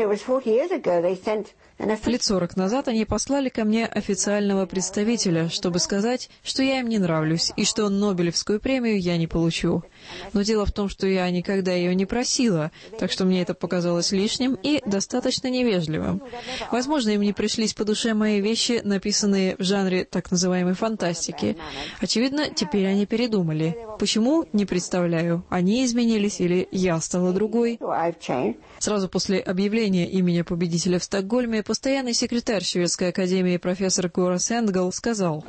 Лет 40 назад они послали ко мне официального представителя, чтобы сказать, что я им не нравлюсь и что Нобелевскую премию я не получу. Но дело в том, что я никогда ее не просила, так что мне это показалось лишним и достаточно невежливым. Возможно, им не пришлись по душе мои вещи, написанные в жанре так называемой фантастики. Очевидно, теперь они передумали. Почему? Не представляю. Они изменились или я стала другой? Сразу после объявления имени победителя в Стокгольме постоянный секретарь Шведской академии профессор Горас Энгел сказал: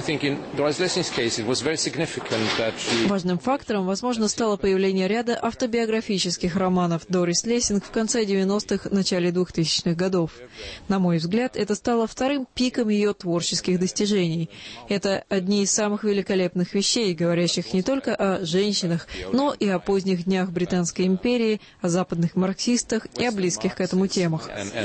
«Важным фактором, возможно, стало появление ряда автобиографических романов Дорис Лессинг в конце 90-х, начале 2000-х годов. На мой взгляд, это стало вторым пиком ее творческих достижений. Это одни из самых великолепных вещей, говорящих не только о женщинах, но и о поздних днях Британской империи, о западных марксистах и о близких к этому темах».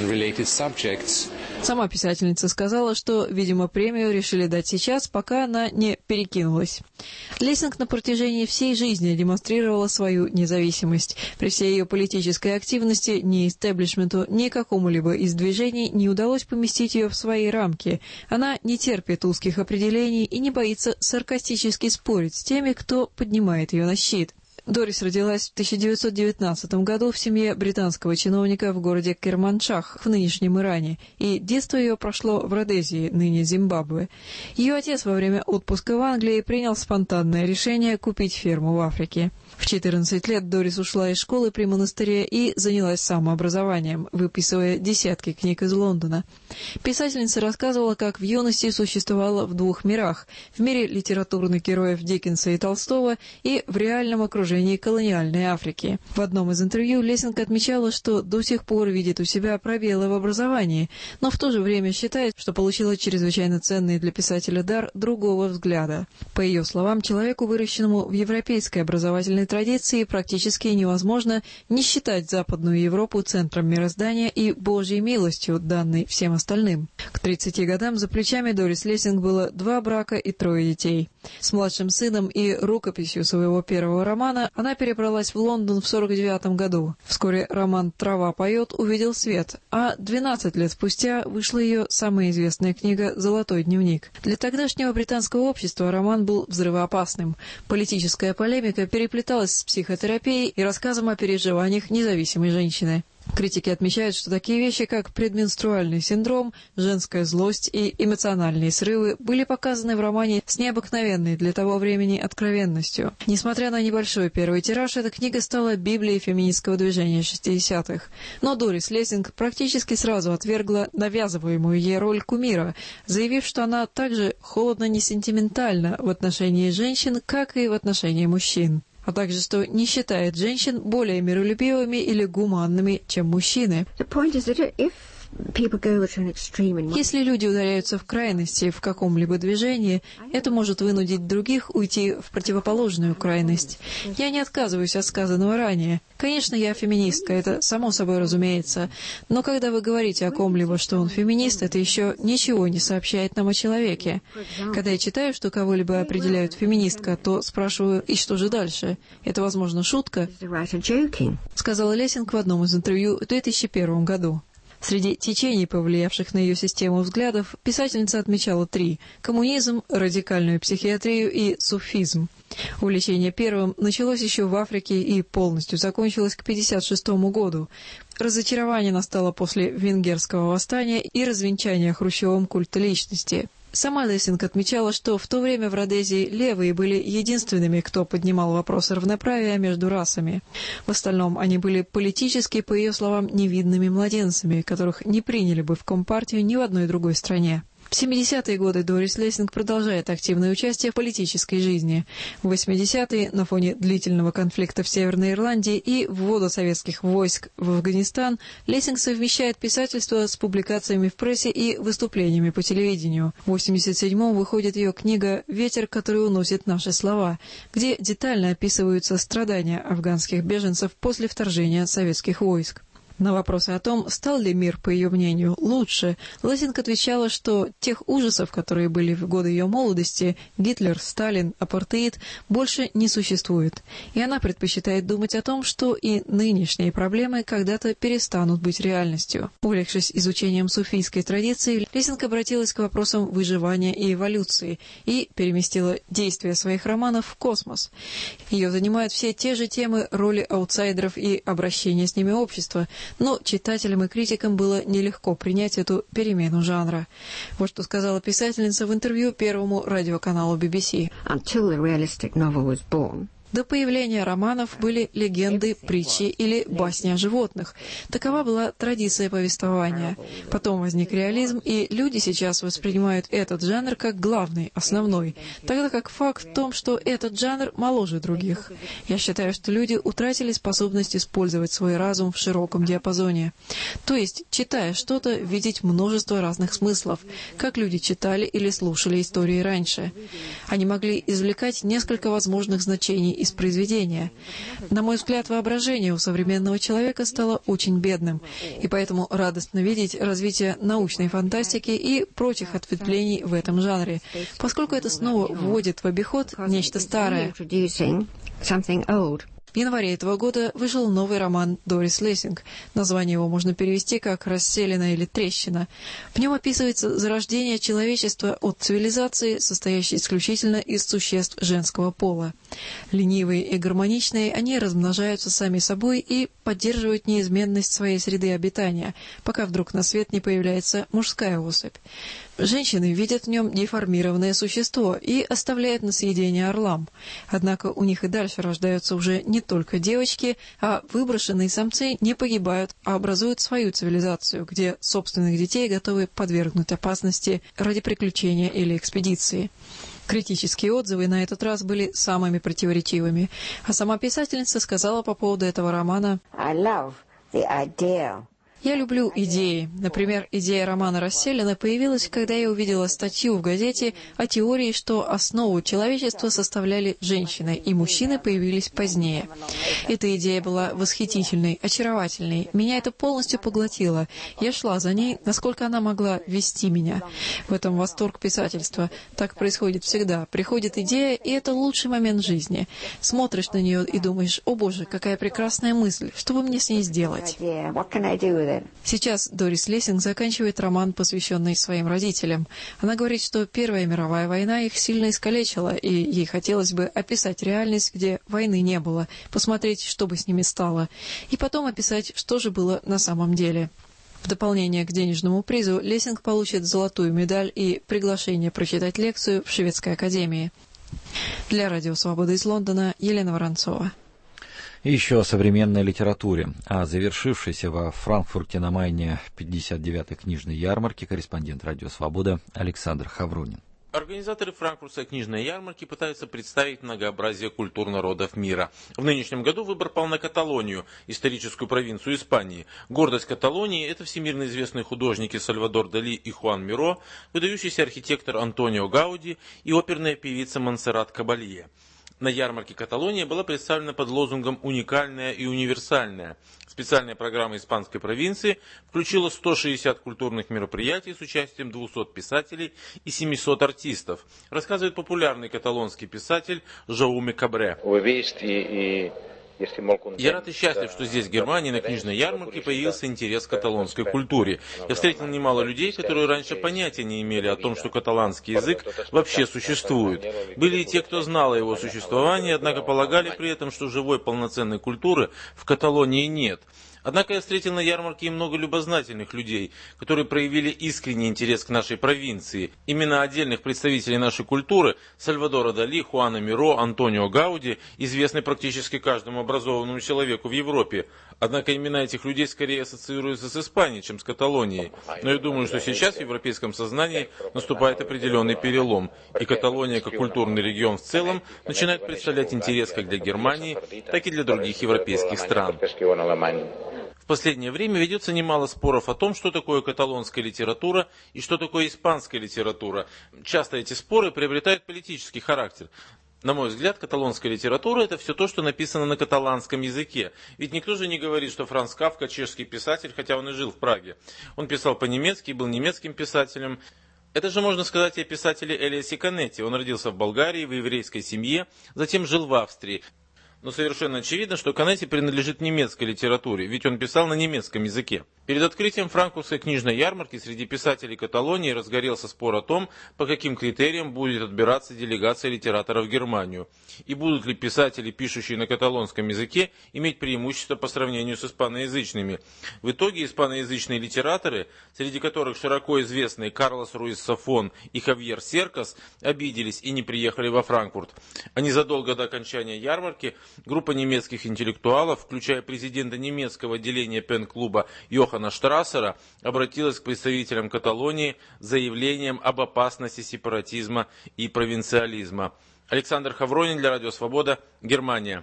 Сама писательница сказала, что, видимо, премию решили дать сейчас, пока она не перекинулась. Лессинг на протяжении всей жизни демонстрировала свою независимость. При всей ее политической активности ни истеблишменту, ни какому-либо из движений не удалось поместить ее в свои рамки. Она не терпит узких определений и не боится саркастически спорить с теми, кто поднимает ее на щит. Дорис родилась в 1919 году в семье британского чиновника в городе Керманшах в нынешнем Иране, и детство ее прошло в Родезии, ныне Зимбабве. Ее отец во время отпуска в Англии принял спонтанное решение купить ферму в Африке. В 14 лет Дорис ушла из школы при монастыре и занялась самообразованием, выписывая десятки книг из Лондона. Писательница рассказывала, как в юности существовала в двух мирах – в мире литературных героев Диккенса и Толстого и в реальном окружении колониальной Африки. В одном из интервью Лессинг отмечала, что до сих пор видит у себя пробелы в образовании, но в то же время считает, что получила чрезвычайно ценный для писателя дар другого взгляда. По ее словам, человеку, выращенному в европейской образовательной традиции, практически невозможно не считать Западную Европу центром мироздания и Божьей милостью, данной всем остальным. К 30 годам за плечами Дорис Лессинг было 2 брака и 3 детей. С младшим сыном и рукописью своего первого романа она перебралась в Лондон в 1949 году. Вскоре роман «Трава поет» увидел свет, а 12 лет спустя вышла ее самая известная книга «Золотой дневник». Для тогдашнего британского общества роман был взрывоопасным. Политическая полемика переплеталась с психотерапией и рассказом о переживаниях независимой женщины. Критики отмечают, что такие вещи, как предменструальный синдром, женская злость и эмоциональные срывы были показаны в романе с необыкновенной для того времени откровенностью. Несмотря на небольшой первый тираж, эта книга стала библией феминистского движения 60-х. Но Дорис Лессинг практически сразу отвергла навязываемую ей роль кумира, заявив, что она также холодно-несентиментальна в отношении женщин, как и в отношении мужчин, а также что не считает женщин более миролюбивыми или гуманными, чем мужчины. Если люди ударяются в крайности в каком-либо движении, это может вынудить других уйти в противоположную крайность. Я не отказываюсь от сказанного ранее. Конечно, я феминистка, это само собой разумеется. Но когда вы говорите о ком-либо, что он феминист, это еще ничего не сообщает нам о человеке. Когда я читаю, что кого-либо определяют феминистка, то спрашиваю, и что же дальше? Это, возможно, шутка? Сказала Лессинг в одном из интервью в 2001 году. Среди течений, повлиявших на ее систему взглядов, писательница отмечала 3 – коммунизм, радикальную психиатрию и суфизм. Увлечение первым началось еще в Африке и полностью закончилось к 1956 году. Разочарование настало после венгерского восстания и развенчания Хрущевым культа личности. Сама Лессинг отмечала, что в то время в Родезии левые были единственными, кто поднимал вопрос равноправия между расами. В остальном они были политически, по ее словам, невидными младенцами, которых не приняли бы в Компартию ни в одной другой стране. В 70-е годы Дорис Лессинг продолжает активное участие в политической жизни. В 80-е, на фоне длительного конфликта в Северной Ирландии и ввода советских войск в Афганистан, Лессинг совмещает писательство с публикациями в прессе и выступлениями по телевидению. В 87-м выходит ее книга «Ветер, который уносит наши слова», где детально описываются страдания афганских беженцев после вторжения советских войск. На вопросы о том, стал ли мир, по ее мнению, лучше, Лессинг отвечала, что тех ужасов, которые были в годы ее молодости, Гитлер, Сталин, апартеид, больше не существует. И она предпочитает думать о том, что и нынешние проблемы когда-то перестанут быть реальностью. Увлекшись изучением суфийской традиции, Лессинг обратилась к вопросам выживания и эволюции и переместила действия своих романов в космос. Ее занимают все те же темы роли аутсайдеров и обращения с ними общества, но читателям и критикам было нелегко принять эту перемену жанра. Вот что сказала писательница в интервью Первому радиоканалу BBC. До появления романов были легенды, притчи или басни о животных. Такова была традиция повествования. Потом возник реализм, и люди сейчас воспринимают этот жанр как главный, основной, тогда как факт в том, что этот жанр моложе других. Я считаю, что люди утратили способность использовать свой разум в широком диапазоне. То есть, читая что-то, видеть множество разных смыслов, как люди читали или слушали истории раньше. Они могли извлекать несколько возможных значений из произведения. На мой взгляд, воображение у современного человека стало очень бедным, и поэтому радостно видеть развитие научной фантастики и прочих ответвлений в этом жанре, поскольку это снова вводит в обиход нечто старое. В январе этого года вышел новый роман Дорис Лессинг. Название его можно перевести как «Расселена» или «Трещина». В нем описывается зарождение человечества от цивилизации, состоящей исключительно из существ женского пола. Ленивые и гармоничные, они размножаются сами собой и поддерживают неизменность своей среды обитания, пока вдруг на свет не появляется мужская особь. Женщины видят в нем деформированное существо и оставляют на съедение орлам. Однако у них и дальше рождаются уже не только девочки, а выброшенные самцы не погибают, а образуют свою цивилизацию, где собственных детей готовы подвергнуть опасности ради приключения или экспедиции. Критические отзывы на этот раз были самыми противоречивыми, а сама писательница сказала по поводу этого романа: «Я люблю идеи. Например, идея романа «Расселена» появилась, когда я увидела статью в газете о теории, что основу человечества составляли женщины, и мужчины появились позднее. Эта идея была восхитительной, очаровательной. Меня это полностью поглотило. Я шла за ней, насколько она могла вести меня. В этом восторг писательства. Так происходит всегда. Приходит идея, и это лучший момент жизни. Смотришь на нее и думаешь: «О боже, какая прекрасная мысль! Что бы мне с ней сделать?» Сейчас Дорис Лессинг заканчивает роман, посвященный своим родителям. Она говорит, что Первая мировая война их сильно искалечила, и ей хотелось бы описать реальность, где войны не было, посмотреть, что бы с ними стало, и потом описать, что же было на самом деле. В дополнение к денежному призу Лессинг получит золотую медаль и приглашение прочитать лекцию в Шведской академии. Для Радио Свобода из Лондона Елена Воронцова. И еще о современной литературе. О завершившейся во Франкфурте на Майне 59-й книжной ярмарке корреспондент «Радио Свобода» Александр Хаврунин. Организаторы Франкфуртской книжной ярмарки пытаются представить многообразие культур народов мира. В нынешнем году выбор пал на Каталонию, историческую провинцию Испании. Гордость Каталонии – это всемирно известные художники Сальвадор Дали и Хуан Миро, выдающийся архитектор Антонио Гауди и оперная певица Монсеррат Кабалье. На ярмарке Каталония была представлена под лозунгом «Уникальная и универсальная». Специальная программа испанской провинции включила 160 культурных мероприятий с участием 200 писателей и 700 артистов, рассказывает популярный каталонский писатель Жауме Кабре. Ho vist i Я рад и счастлив, что здесь, в Германии, на книжной ярмарке появился интерес к каталонской культуре. Я встретил немало людей, которые раньше понятия не имели о том, что каталанский язык вообще существует. Были и те, кто знал о его существовании, однако полагали при этом, что живой полноценной культуры в Каталонии нет. Однако я встретил на ярмарке и много любознательных людей, которые проявили искренний интерес к нашей провинции. Имена отдельных представителей нашей культуры – Сальвадора Дали, Хуана Миро, Антонио Гауди – известны практически каждому образованному человеку в Европе. Однако имена этих людей скорее ассоциируются с Испанией, чем с Каталонией. Но я думаю, что сейчас в европейском сознании наступает определенный перелом, и Каталония, как культурный регион в целом, начинает представлять интерес как для Германии, так и для других европейских стран. В последнее время ведется немало споров о том, что такое каталонская литература и что такое испанская литература. Часто эти споры приобретают политический характер. На мой взгляд, каталонская литература – это все то, что написано на каталанском языке. Ведь никто же не говорит, что Франц Кафка – чешский писатель, хотя он и жил в Праге. Он писал по-немецки и был немецким писателем. Это же можно сказать и о писателе Элиасе Канетти. Он родился в Болгарии, в еврейской семье, затем жил в Австрии. Но совершенно очевидно, что Канетти принадлежит немецкой литературе, ведь он писал на немецком языке. Перед открытием франкфуртской книжной ярмарки среди писателей Каталонии разгорелся спор о том, по каким критериям будет отбираться делегация литераторов в Германию. И будут ли писатели, пишущие на каталонском языке, иметь преимущество по сравнению с испаноязычными. В итоге испаноязычные литераторы, среди которых широко известные Карлос Руис Сафон и Хавьер Серкас, обиделись и не приехали во Франкфурт. А незадолго до окончания ярмарки группа немецких интеллектуалов, включая президента немецкого отделения пен-клуба Йохана Штрассера, обратилась к представителям Каталонии с заявлением об опасности сепаратизма и провинциализма. Александр Хавронин для Радио Свобода, Германия.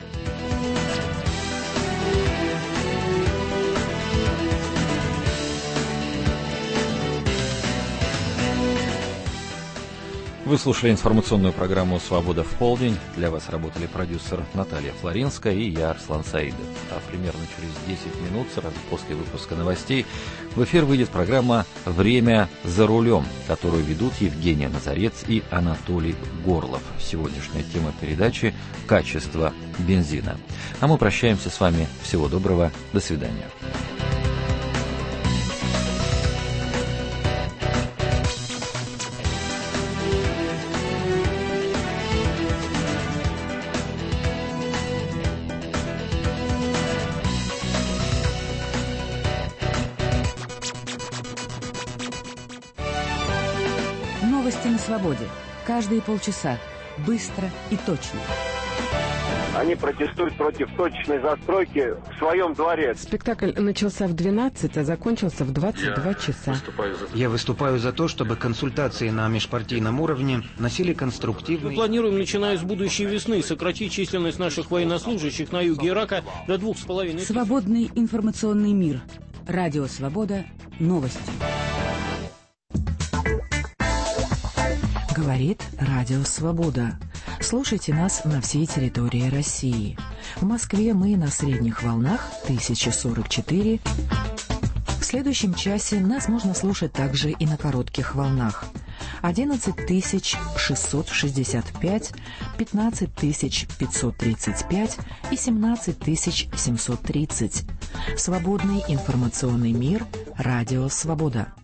Вы слушали информационную программу «Свобода в полдень». Для вас работали продюсер Наталья Флоринская и я, Арслан Саидов. А примерно через 10 минут, сразу после выпуска новостей, в эфир выйдет программа «Время за рулем», которую ведут Евгения Назарец и Анатолий Горлов. Сегодняшняя тема передачи «Качество бензина». А мы прощаемся с вами. Всего доброго. До свидания. Новости на свободе. Каждые полчаса. Быстро и точно. Они протестуют против точечной застройки в своем дворе. Спектакль начался в 12, а закончился в 22 часа. Я выступаю за то, чтобы консультации на межпартийном уровне носили конструктивный... Мы планируем, начиная с будущей весны, сократить численность наших военнослужащих на юге Ирака до 2,5 тысяч. Свободный информационный мир. Радио Свобода. Новости. Говорит Радио Свобода. Слушайте нас на всей территории России. В Москве мы на средних волнах 1044. В следующем часе нас можно слушать также и на коротких волнах. 11665, 15535 и 17730. Свободный информационный мир. Радио Свобода.